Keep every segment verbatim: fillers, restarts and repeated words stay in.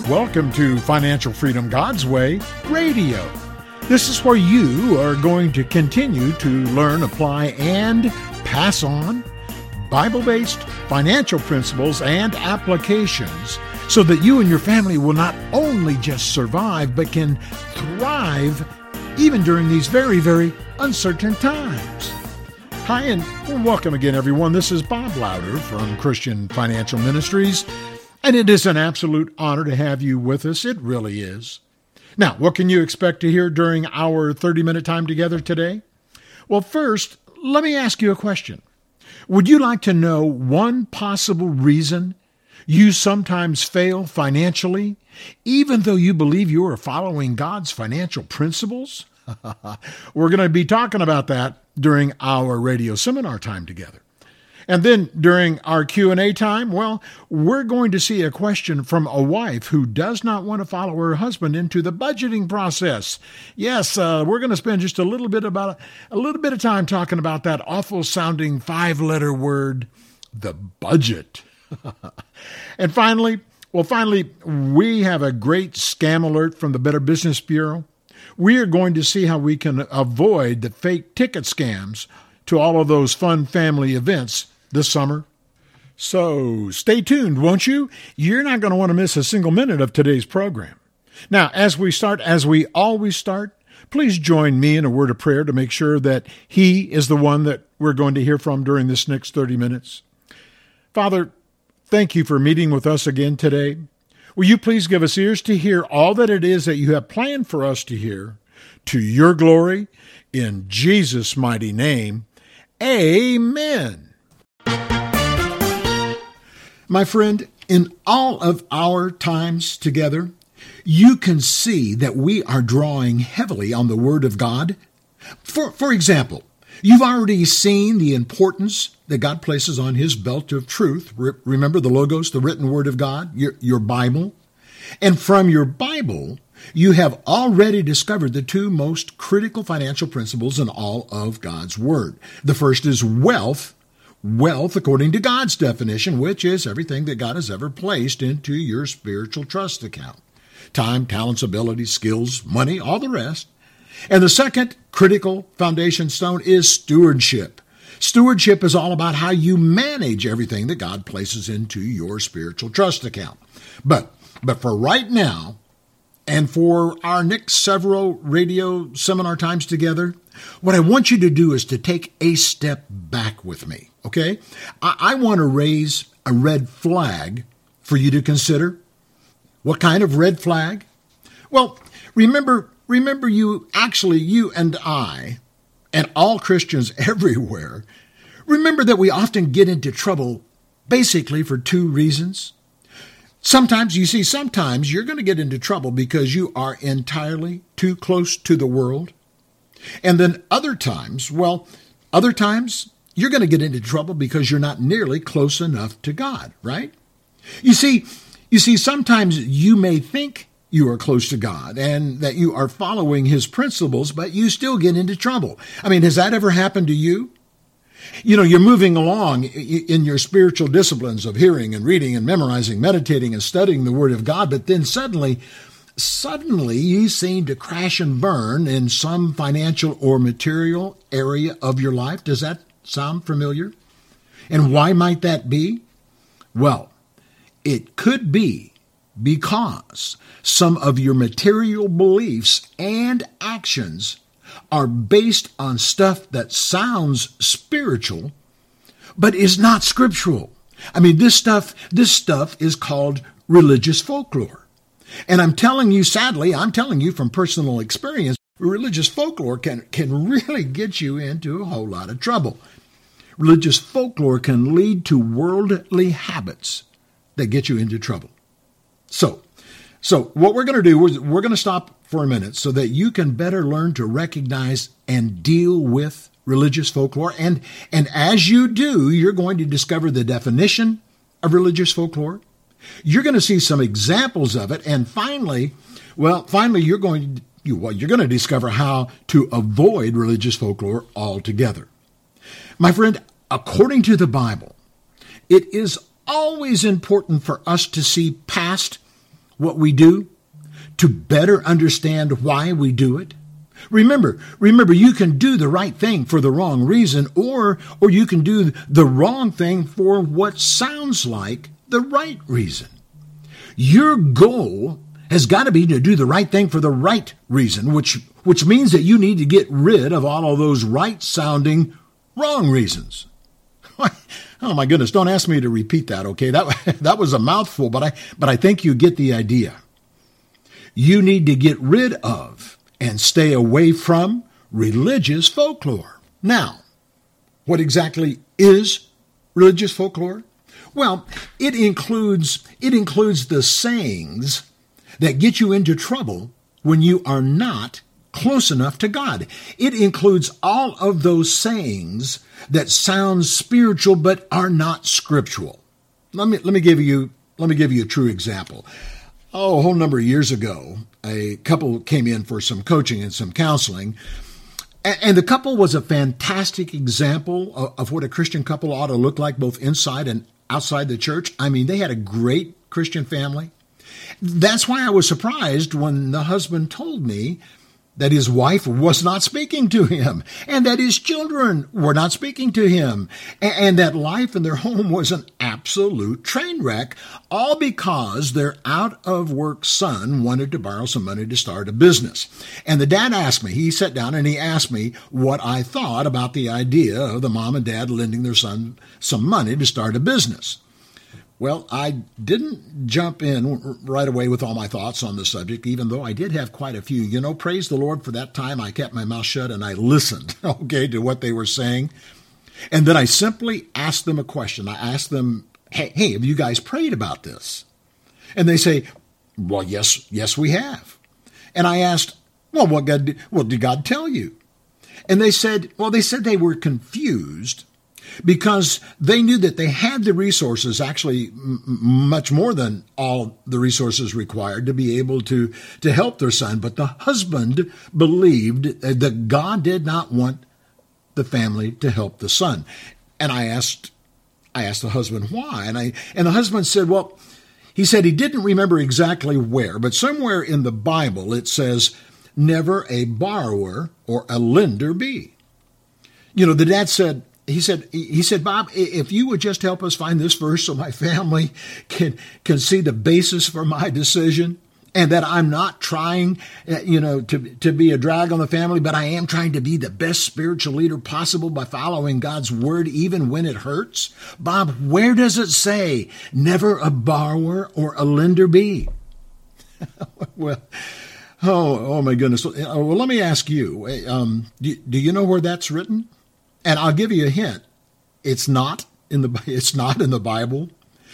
Welcome to Financial Freedom God's Way Radio. This is where you are going to continue to learn, apply, and pass on Bible-based financial principles and applications so that you and your family will not only just survive, but can thrive even during these very, very uncertain times. Hi, and welcome again, everyone. This is Bob Louder from Christian Financial Ministries, and it is an absolute honor to have you with us. It really is. Now, what can you expect to hear during our thirty-minute time together today? Well, first, let me ask you a question. Would you like to know one possible reason you sometimes fail financially, even though you believe you are following God's financial principles? We're going to be talking about that during our radio seminar time together. And then during our Q and A time, well, we're going to see a question from a wife who does not want to follow her husband into the budgeting process. Yes, uh, we're going to spend just a little bit about a little bit of time talking about that awful sounding five-letter word, the budget. And finally, well, finally, we have a great scam alert from the Better Business Bureau. We are going to see how we can avoid the fake ticket scams to all of those fun family events this summer. So stay tuned, won't you? You're not going to want to miss a single minute of today's program. Now, as we start, as we always start, please join me in a word of prayer to make sure that He is the one that we're going to hear from during this next thirty minutes. Father, thank you for meeting with us again today. Will you please give us ears to hear all that it is that you have planned for us to hear, to your glory, in Jesus' mighty name. Amen. My friend, in all of our times together, you can see that we are drawing heavily on the Word of God. For, for example, you've already seen the importance that God places on His belt of truth. Re- remember the Logos, the written Word of God, your, your Bible. And from your Bible, you have already discovered the two most critical financial principles in all of God's Word. The first is wealth. Wealth, according to God's definition, which is everything that God has ever placed into your spiritual trust account. Time, talents, abilities, skills, money, all the rest. And the second critical foundation stone is stewardship. Stewardship is all about how you manage everything that God places into your spiritual trust account. But, but for right now, and for our next several radio seminar times together, what I want you to do is to take a step back with me, okay? I, I want to raise a red flag for you to consider. What kind of red flag? Well, remember, remember you, actually you and I, and all Christians everywhere, remember that we often get into trouble basically for two reasons. Sometimes, you see, sometimes you're going to get into trouble because you are entirely too close to the world. And then other times, well, other times you're going to get into trouble because you're not nearly close enough to God, right? You see, you see, sometimes you may think you are close to God and that you are following His principles, but you still get into trouble. I mean, has that ever happened to you? You know, you're moving along in your spiritual disciplines of hearing and reading and memorizing, meditating and studying the Word of God, but then suddenly, suddenly you seem to crash and burn in some financial or material area of your life. Does that sound familiar? And why might that be? Well, it could be because some of your material beliefs and actions are based on stuff that sounds spiritual, but is not scriptural. I mean, this stuff, this stuff is called religious folklore. And I'm telling you, sadly, I'm telling you from personal experience, religious folklore can, can really get you into a whole lot of trouble. Religious folklore can lead to worldly habits that get you into trouble. So, so what we're going to do is we're going to stop for a minute so that you can better learn to recognize and deal with religious folklore. And, and as you do, you're going to discover the definition of religious folklore. You're going to see some examples of it. And finally, well, finally, you're going to, you, well, you're going to discover how to avoid religious folklore altogether. My friend, according to the Bible, it is always important for us to see past what we do, to better understand why we do it? Remember, remember, you can do the right thing for the wrong reason, or, or you can do the wrong thing for what sounds like the right reason. Your goal has got to be to do the right thing for the right reason, which, which means that you need to get rid of all of those right-sounding wrong reasons. Oh my goodness, don't ask me to repeat that, okay? That, that was a mouthful, but I, but I think you get the idea. You need to get rid of and stay away from religious folklore. Now, what exactly is religious folklore? Well, it includes, it includes the sayings that get you into trouble when you are not close enough to God. It includes all of those sayings that sound spiritual but are not scriptural. Let me, let me give you, let me give you a true example. Oh, a whole number of years ago, a couple came in for some coaching and some counseling, and the couple was a fantastic example of what a Christian couple ought to look like, both inside and outside the church. I mean, they had a great Christian family. That's why I was surprised when the husband told me that his wife was not speaking to him, and that his children were not speaking to him, and that life in their home was an absolute train wreck, all because their out-of-work son wanted to borrow some money to start a business. And the dad asked me, he sat down and he asked me what I thought about the idea of the mom and dad lending their son some money to start a business. Well, I didn't jump in right away with all my thoughts on the subject, even though I did have quite a few. You know, praise the Lord for that time. I kept my mouth shut and I listened, okay, to what they were saying. And then I simply asked them a question. I asked them, hey, hey, have you guys prayed about this? And they say, well, yes, yes, we have. And I asked, well, what God did, what did God tell you? And they said, well, they said they were confused because they knew that they had the resources, actually m- much more than all the resources required to be able to, to help their son. But the husband believed that God did not want the family to help the son. And I asked, I asked the husband why. And I, and the husband said, well, he said he didn't remember exactly where, but somewhere in the Bible it says, never a borrower or a lender be. You know, the dad said, He said, he said, Bob, if you would just help us find this verse so my family can, can see the basis for my decision, and that I'm not trying, you know, to, to be a drag on the family, but I am trying to be the best spiritual leader possible by following God's word, even when it hurts. Bob, where does it say, never a borrower or a lender be? Well, oh, oh my goodness. Well, let me ask you, um, do, do you know where that's written? And I'll give you a hint. It's not in the it's not in the Bible.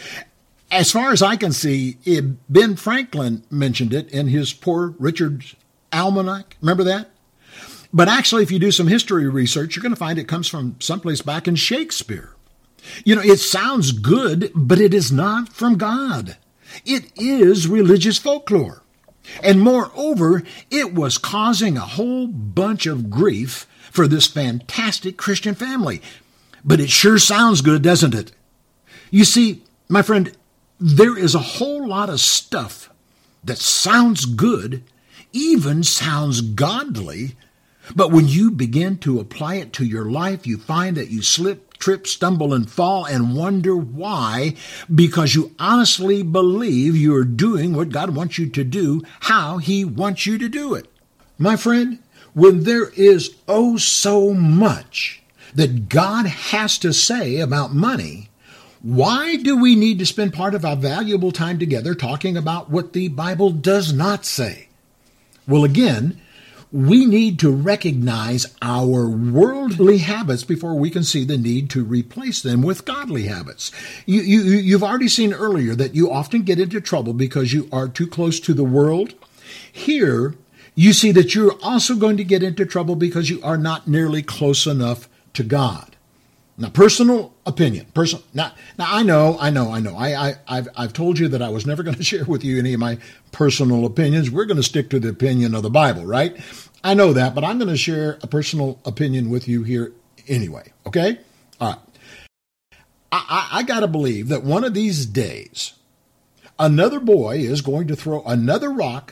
As far as I can see, it, Ben Franklin mentioned it in his Poor Richard's Almanac. Remember that? But actually, if you do some history research, you're going to find it comes from someplace back in Shakespeare. You know, it sounds good, but it is not from God. It is religious folklore. And moreover, it was causing a whole bunch of grief for this fantastic Christian family. But it sure sounds good, doesn't it? You see, my friend, there is a whole lot of stuff that sounds good, even sounds godly, but when you begin to apply it to your life, you find that you slip, trip, stumble, and fall and wonder why, because you honestly believe you are doing what God wants you to do, how He wants you to do it. My friend, when there is oh so much that God has to say about money, why do we need to spend part of our valuable time together talking about what the Bible does not say? Well, again, we need to recognize our worldly habits before we can see the need to replace them with godly habits. You, you, you've already seen earlier that you often get into trouble because you are too close to the world. Here, you see that you're also going to get into trouble because you are not nearly close enough to God. Now, personal opinion. Personal. Now, now I know, I know, I know. I, I, I've, I've told you that I was never going to share with you any of my personal opinions. We're going to stick to the opinion of the Bible, right? I know that, but I'm going to share a personal opinion with you here anyway. Okay? All right. I, I, I got to believe that one of these days, another boy is going to throw another rock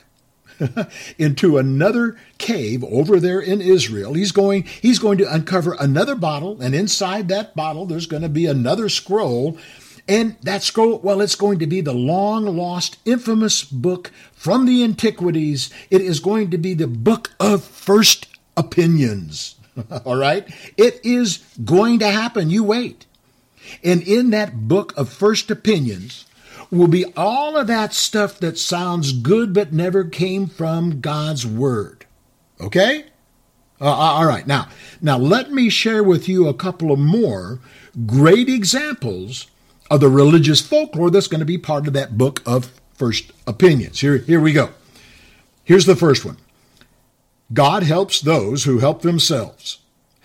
into another cave over there in Israel. He's going, he's going to uncover another bottle, and inside that bottle there's going to be another scroll. And that scroll, well, it's going to be the long-lost, infamous book from the antiquities. It is going to be the book of first opinions. All right? It is going to happen. You wait. And in that book of first opinions will be all of that stuff that sounds good but never came from God's Word. Okay? Uh, all right. Now, now let me share with you a couple of more great examples of the religious folklore that's going to be part of that book of first opinions. Here, here we go. Here's the first one. God helps those who help themselves.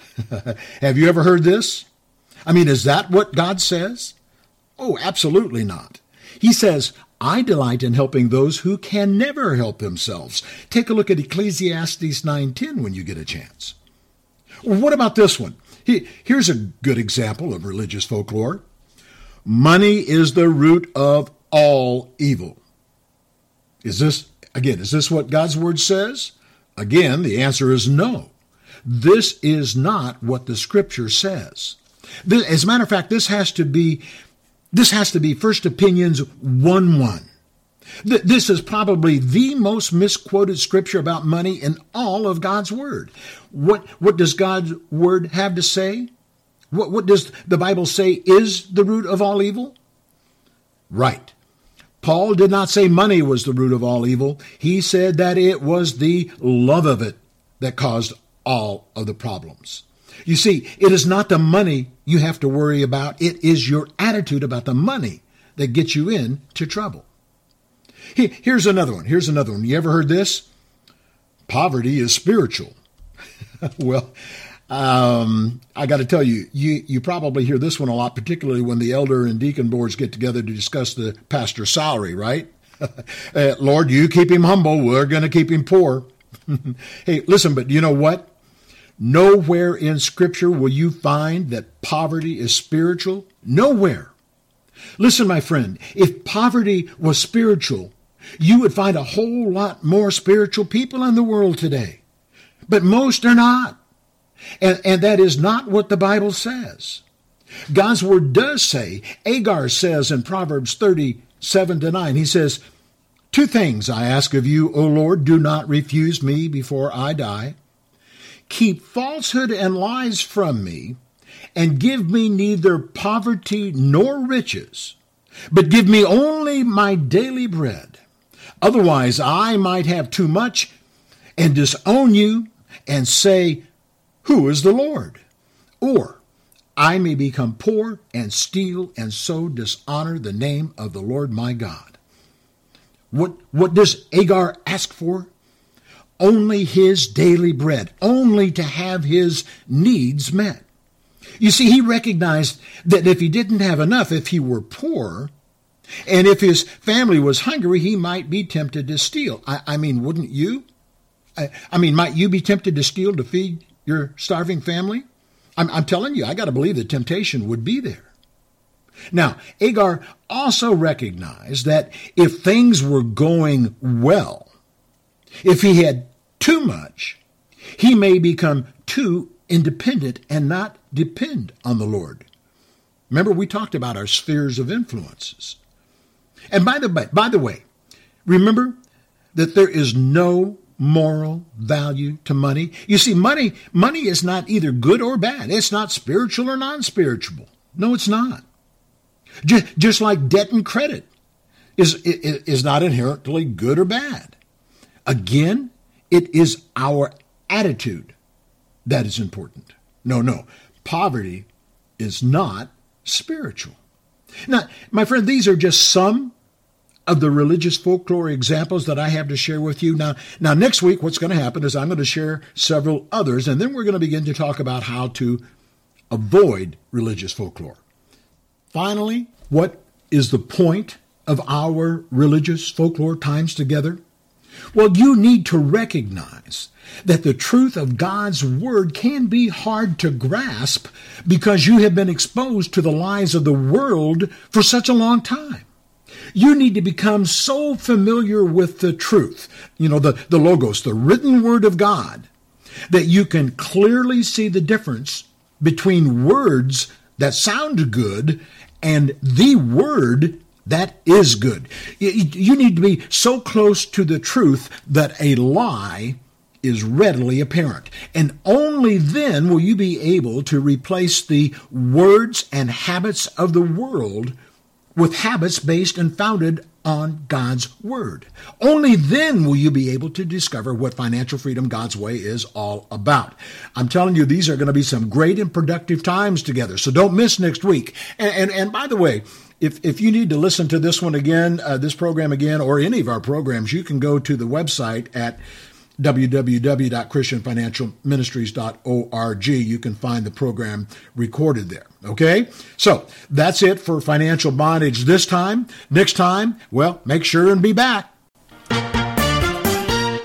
Have you ever heard this? I mean, is that what God says? Oh, absolutely not. He says, I delight in helping those who can never help themselves. Take a look at Ecclesiastes nine ten when you get a chance. What about this one? Here's a good example of religious folklore. Money is the root of all evil. Is this, again, is this what God's Word says? Again, the answer is no. This is not what the Scripture says. This, as a matter of fact, this has to be, this has to be First Opinions one one. Th- this is probably the most misquoted scripture about money in all of God's Word. What, what does God's Word have to say? What, what does the Bible say is the root of all evil? Right. Paul did not say money was the root of all evil. He said that it was the love of it that caused all of the problems. You see, it is not the money you have to worry about. It is your attitude about the money that gets you into trouble. Here's another one. Here's another one. You ever heard this? Poverty is spiritual. Well, um, I got to tell you, you, you probably hear this one a lot, particularly when the elder and deacon boards get together to discuss the pastor's salary, right? uh, Lord, you keep him humble. We're going to keep him poor. Hey, listen, but you know what? Nowhere in Scripture will you find that poverty is spiritual. Nowhere. Listen, my friend, if poverty was spiritual, you would find a whole lot more spiritual people in the world today. But most are not. And, and that is not what the Bible says. God's Word does say, Agar says in Proverbs thirty-seven to nine, he says, two things I ask of you, O Lord, do not refuse me before I die. Keep falsehood and lies from me, and give me neither poverty nor riches, but give me only my daily bread. Otherwise I might have too much and disown you and say, who is the Lord? Or I may become poor and steal and so dishonor the name of the Lord my God. What, what does Agar ask for? Only his daily bread, only to have his needs met. You see, he recognized that if he didn't have enough, if he were poor, and if his family was hungry, he might be tempted to steal. I, I mean, wouldn't you? I, I mean, might you be tempted to steal to feed your starving family? I'm, I'm telling you, I got to believe the temptation would be there. Now, Agar also recognized that if things were going well, if he had too much, he may become too independent and not depend on the Lord. Remember, we talked about our spheres of influences. And by the by, by the way, remember that there is no moral value to money. You see, money, money is not either good or bad. It's not spiritual or non-spiritual. No, it's not. Just, just like debt and credit is, is not inherently good or bad. Again, it is our attitude that is important. No, no. Poverty is not spiritual. Now, my friend, these are just some of the religious folklore examples that I have to share with you. Now, now next week, what's going to happen is I'm going to share several others, and then we're going to begin to talk about how to avoid religious folklore. Finally, what is the point of our religious folklore times together? Well, you need to recognize that the truth of God's Word can be hard to grasp because you have been exposed to the lies of the world for such a long time. You need to become so familiar with the truth, you know, the, the Logos, the written word of God, that you can clearly see the difference between words that sound good and the word that is good. You need to be so close to the truth that a lie is readily apparent. And only then will you be able to replace the words and habits of the world with habits based and founded on God's Word. Only then will you be able to discover what financial freedom God's way is all about. I'm telling you, these are going to be some great and productive times together, so don't miss next week. And, and, and by the way, if, if you need to listen to this one again, uh, this program again, or any of our programs, you can go to the website at w w w dot christian financial ministries dot org. You can find the program recorded there. Okay? So that's it for Financial Bondage this time. Next time, well, make sure and be back. I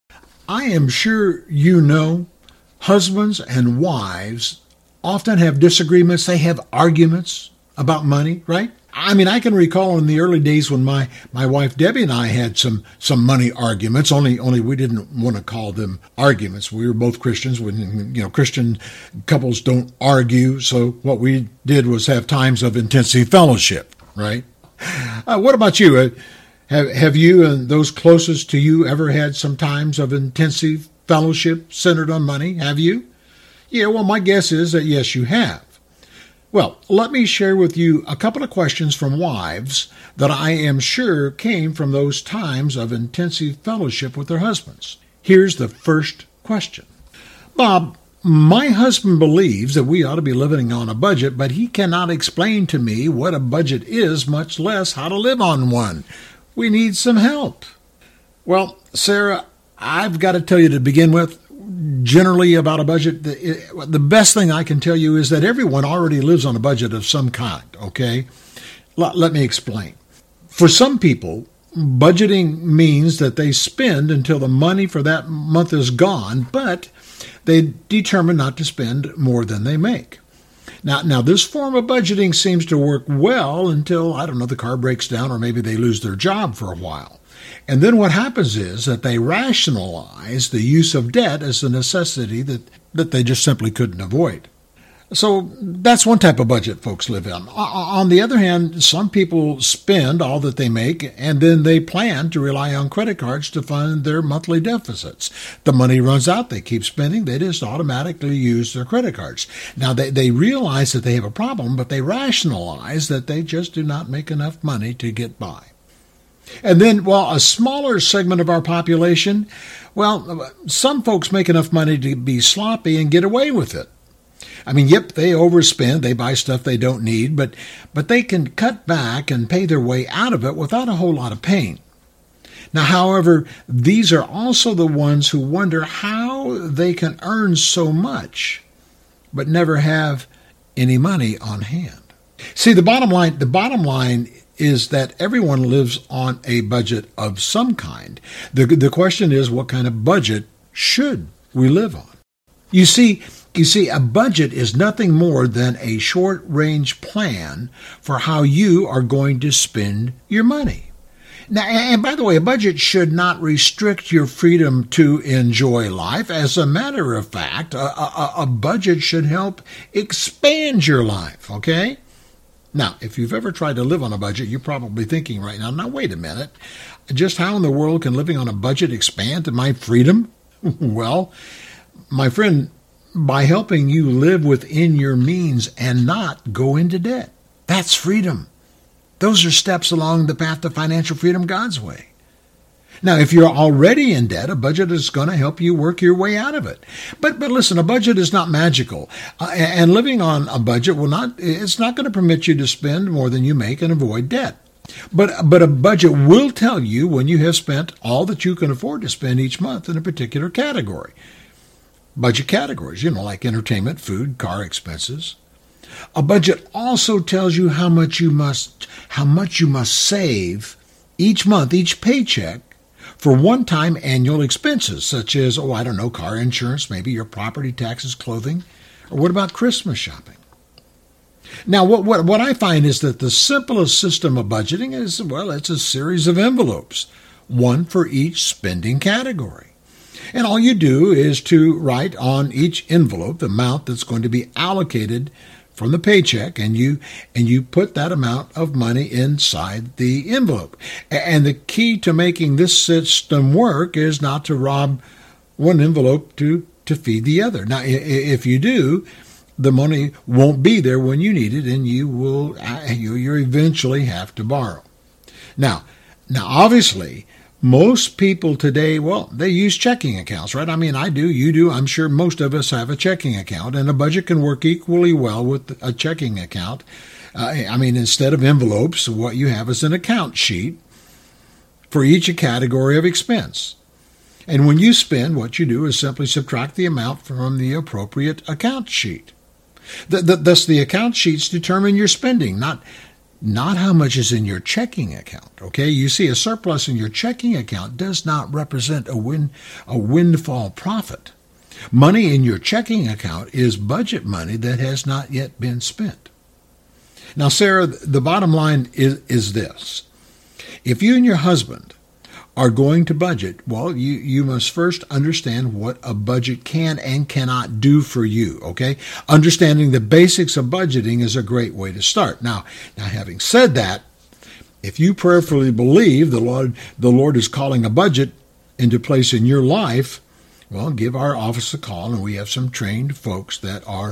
am sure you know husbands and wives often have disagreements. They have arguments about money, right? I mean, I can recall in the early days when my, my wife Debbie and I had some, some money arguments, only only we didn't want to call them arguments. We were both Christians. When, you know, Christian couples don't argue, so what we did was have times of intensive fellowship, right? Uh, what about you? Uh, have, have you and those closest to you ever had some times of intensive fellowship centered on money? Have you? Yeah, well, my guess is that yes, you have. Well, let me share with you a couple of questions from wives that I am sure came from those times of intensive fellowship with their husbands. Here's the first question. Bob, my husband believes that we ought to be living on a budget, but he cannot explain to me what a budget is, much less how to live on one. We need some help. Well, Sarah, I've got to tell you to begin with, generally about a budget, the, the best thing I can tell you is that everyone already lives on a budget of some kind, okay? Let, let me explain. For some people, budgeting means that they spend until the money for that month is gone, but they determine not to spend more than they make. Now, now this form of budgeting seems to work well until, I don't know, the car breaks down or maybe they lose their job for a while. And then what happens is that they rationalize the use of debt as a necessity that, that they just simply couldn't avoid. So that's one type of budget folks live in. On the other hand, some people spend all that they make, and then they plan to rely on credit cards to fund their monthly deficits. The money runs out, they keep spending, they just automatically use their credit cards. Now, they, they realize that they have a problem, but they rationalize that they just do not make enough money to get by. And then, well, a smaller segment of our population, well, some folks make enough money to be sloppy and get away with it. I mean, yep, they overspend, they buy stuff they don't need, but but they can cut back and pay their way out of it without a whole lot of pain. Now, however, these are also the ones who wonder how they can earn so much, but never have any money on hand. See, the bottom line, the bottom line is that everyone lives on a budget of some kind. The, the question is, what kind of budget should we live on? You see, you see, a budget is nothing more than a short-range plan for how you are going to spend your money. Now, and by the way, a budget should not restrict your freedom to enjoy life. As a matter of fact, a, a, a budget should help expand your life, okay? Now, if you've ever tried to live on a budget, you're probably thinking right now, now, wait a minute, just how in the world can living on a budget expand my freedom? Well, my friend, by helping you live within your means and not go into debt. That's freedom. Those are steps along the path to financial freedom God's way. Now, if you're already in debt, a budget is going to help you work your way out of it. But but listen, a budget is not magical. Uh, and living on a budget will not, it's not going to permit you to spend more than you make and avoid debt. But, but a budget will tell you when you have spent all that you can afford to spend each month in a particular category. Budget categories, you know, like entertainment, food, car expenses. A budget also tells you how much you must, how much you must save each month, each paycheck, for one-time annual expenses, such as, oh, I don't know, car insurance, maybe your property taxes, clothing, or what about Christmas shopping? Now, what, what, what I find is that the simplest system of budgeting is, well, it's a series of envelopes, one for each spending category. And all you do is to write on each envelope the amount that's going to be allocated from the paycheck, and you and you put that amount of money inside the envelope. And the key to making this system work is not to rob one envelope to, to feed the other. Now, if you do, the money won't be there when you need it, and you will you you eventually have to borrow. Now, now obviously, most people today, well, they use checking accounts, right? I mean, I do, you do. I'm sure most of us have a checking account, and a budget can work equally well with a checking account. Uh, I mean, instead of envelopes, what you have is an account sheet for each category of expense. And when you spend, what you do is simply subtract the amount from the appropriate account sheet. The, the, thus, the account sheets determine your spending, not Not how much is in your checking account, okay? You see, a surplus in your checking account does not represent a win, a windfall profit. Money in your checking account is budget money that has not yet been spent. Now, Sarah, the bottom line is, is this. If you and your husband are going to budget, well, you, you must first understand what a budget can and cannot do for you, okay? Understanding the basics of budgeting is a great way to start. Now, now having said that, if you prayerfully believe the Lord, the Lord is calling a budget into place in your life, well, give our office a call, and we have some trained folks that are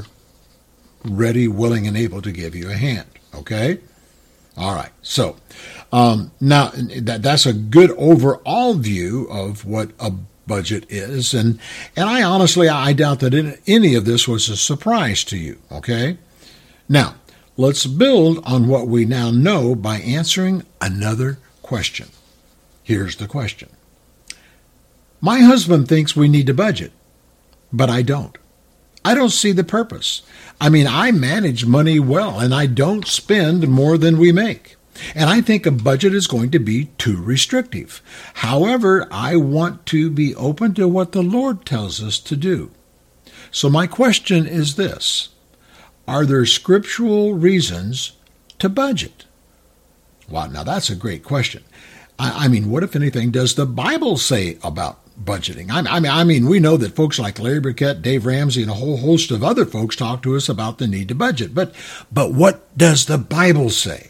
ready, willing, and able to give you a hand, okay? All right, so um, now that, that's a good overall view of what a budget is, and and I honestly, I doubt that any of this was a surprise to you, okay? Now, let's build on what we now know by answering another question. Here's the question. My husband thinks we need to budget, but I don't. I don't see the purpose. I mean, I manage money well, and I don't spend more than we make. And I think a budget is going to be too restrictive. However, I want to be open to what the Lord tells us to do. So my question is this. Are there scriptural reasons to budget? Wow, now that's a great question. I, I mean, what, if anything, does the Bible say about budgeting? I mean, I mean, we know that folks like Larry Burkett, Dave Ramsey, and a whole host of other folks talk to us about the need to budget. But, but what does the Bible say?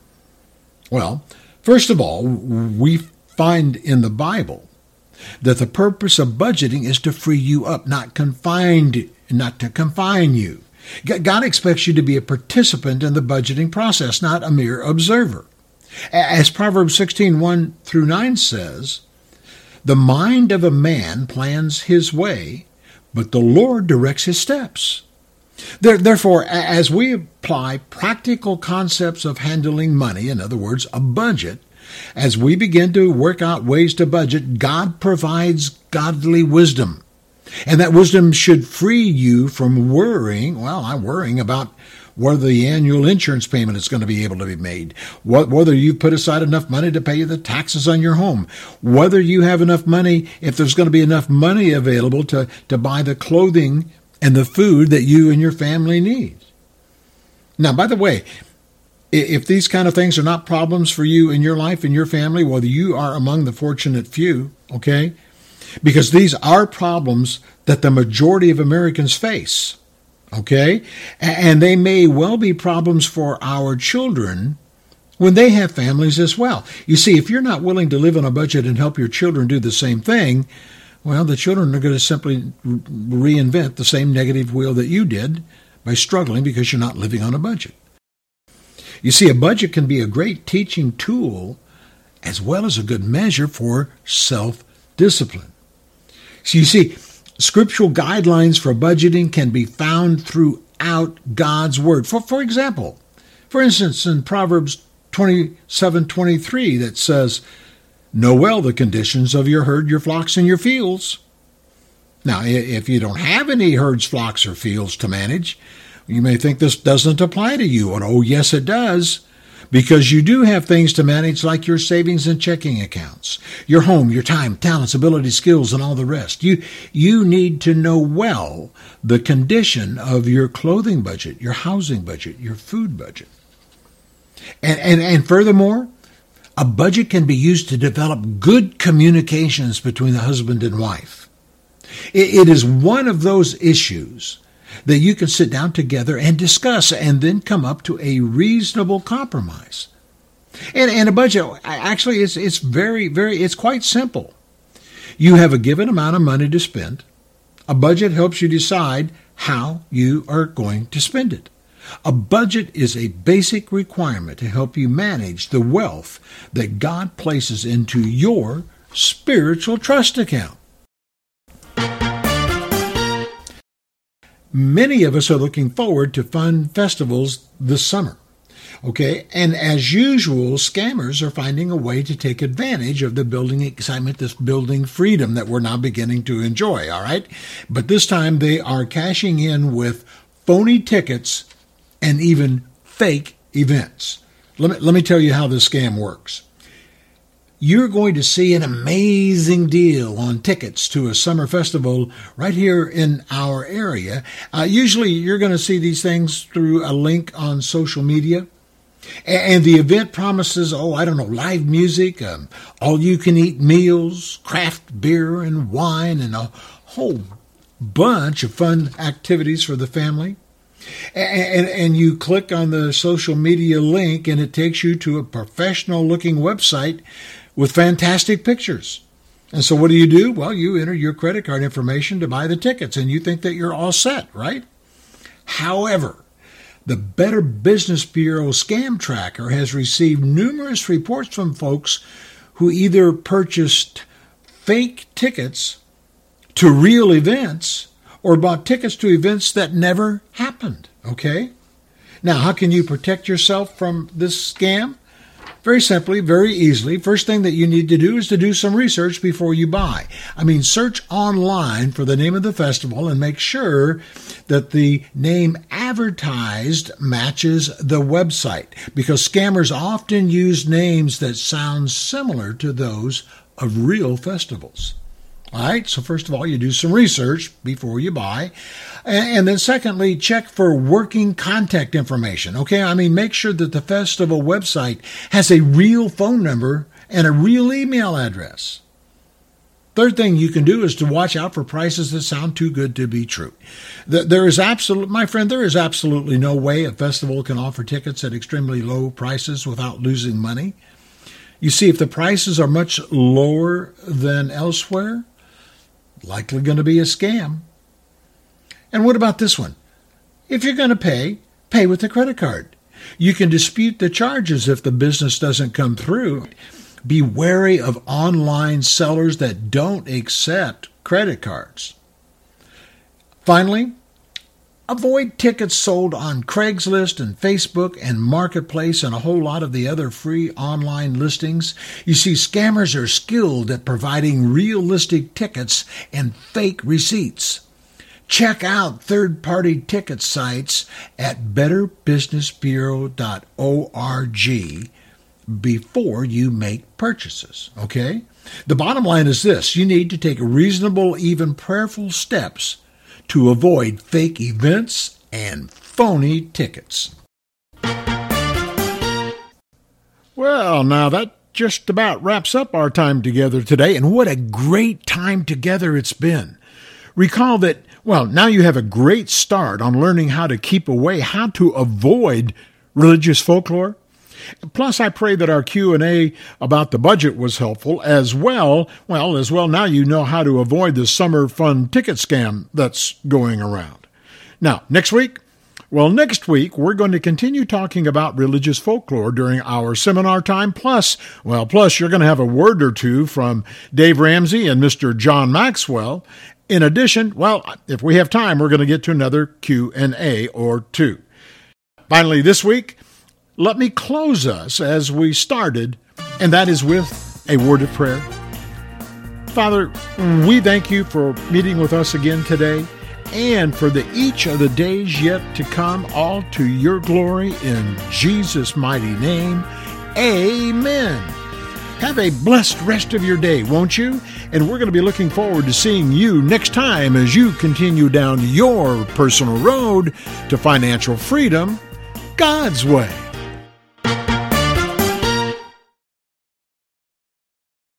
Well, first of all, we find in the Bible that the purpose of budgeting is to free you up, not confined, not to confine you. God expects you to be a participant in the budgeting process, not a mere observer. As Proverbs sixteen, one through nine says, the mind of a man plans his way, but the Lord directs his steps. Therefore, as we apply practical concepts of handling money, in other words, a budget, as we begin to work out ways to budget, God provides godly wisdom. And that wisdom should free you from worrying, well, I'm worrying about whether the annual insurance payment is going to be able to be made, whether you've put aside enough money to pay the taxes on your home, whether you have enough money, if there's going to be enough money available to, to buy the clothing and the food that you and your family need. Now, by the way, if these kind of things are not problems for you in your life and your family, well, you are among the fortunate few, okay? Because these are problems that the majority of Americans face. Okay? And they may well be problems for our children when they have families as well. You see, if you're not willing to live on a budget and help your children do the same thing, well, the children are going to simply reinvent the same negative wheel that you did by struggling because you're not living on a budget. You see, a budget can be a great teaching tool as well as a good measure for self-discipline. So you see, scriptural guidelines for budgeting can be found throughout God's Word. For, for example, for instance, in Proverbs twenty-seven twenty-three that says, know well the conditions of your herd, your flocks, and your fields. Now, if you don't have any herds, flocks, or fields to manage, you may think this doesn't apply to you. And oh, yes, it does. because you do have things to manage like your savings and checking accounts, your home, your time, talents, abilities, skills, and all the rest. You, you need to know well the condition of your clothing budget, your housing budget, your food budget. And, and, and furthermore, a budget can be used to develop good communications between the husband and wife. It, it is one of those issues that you can sit down together and discuss and then come up to a reasonable compromise. And, and a budget, actually, it's, it's very, very, it's quite simple. You have a given amount of money to spend. A budget helps you decide how you are going to spend it. A budget is a basic requirement to help you manage the wealth that God places into your spiritual trust account. Many of us are looking forward to fun festivals this summer. Okay, and as usual, scammers are finding a way to take advantage of the building excitement, this building freedom that we're now beginning to enjoy, all right? But this time they are cashing in with phony tickets and even fake events. Let me, let me tell you how this scam works. You're going to see an amazing deal on tickets to a summer festival right here in our area. Uh, usually you're going to see these things through a link on social media. And the event promises, oh, I don't know, live music, um, all-you-can-eat meals, craft beer and wine, and a whole bunch of fun activities for the family. And, and, and you click on the social media link, and it takes you to a professional-looking website with fantastic pictures. And so what do you do? Well, you enter your credit card information to buy the tickets, and you think that you're all set, right? However, the Better Business Bureau Scam Tracker has received numerous reports from folks who either purchased fake tickets to real events or bought tickets to events that never happened, okay? Now, how can you protect yourself from this scam? Very simply, very easily. First thing that you need to do is to do some research before you buy. I mean, search online for the name of the festival and make sure that the name advertised matches the website, because scammers often use names that sound similar to those of real festivals. All right, so first of all, you do some research before you buy. And then secondly, check for working contact information. Okay, I mean, make sure that the festival website has a real phone number and a real email address. Third thing you can do is to watch out for prices that sound too good to be true. There is absolute, my friend, there is absolutely no way a festival can offer tickets at extremely low prices without losing money. You see, if the prices are much lower than elsewhere, likely going to be a scam. And what about this one? If you're going to pay, pay with a credit card. You can dispute the charges if the business doesn't come through. Be wary of online sellers that don't accept credit cards. Finally, avoid tickets sold on Craigslist and Facebook and Marketplace and a whole lot of the other free online listings. You see, scammers are skilled at providing realistic tickets and fake receipts. Check out third-party ticket sites at better business bureau dot org before you make purchases, okay? The bottom line is this: you need to take reasonable, even prayerful steps to avoid fake events and phony tickets. Well, now that just about wraps up our time together today, and what a great time together it's been. Recall that, well, now you have a great start on learning how to keep away, how to avoid religious folklore. Plus, I pray that our Q and A about the budget was helpful as well. Well, as well, now you know how to avoid the summer fun ticket scam that's going around. Now, next week, well, next week, we're going to continue talking about religious folklore during our seminar time. Plus, well, plus you're going to have a word or two from Dave Ramsey and Mister John Maxwell. In addition, well, if we have time, we're going to get to another Q and A or two. Finally, this week, let me close us as we started, and that is with a word of prayer. Father, we thank you for meeting with us again today, and for the each of the days yet to come, all to your glory in Jesus' mighty name. Amen. Have a blessed rest of your day, won't you? And we're going to be looking forward to seeing you next time as you continue down your personal road to financial freedom God's way.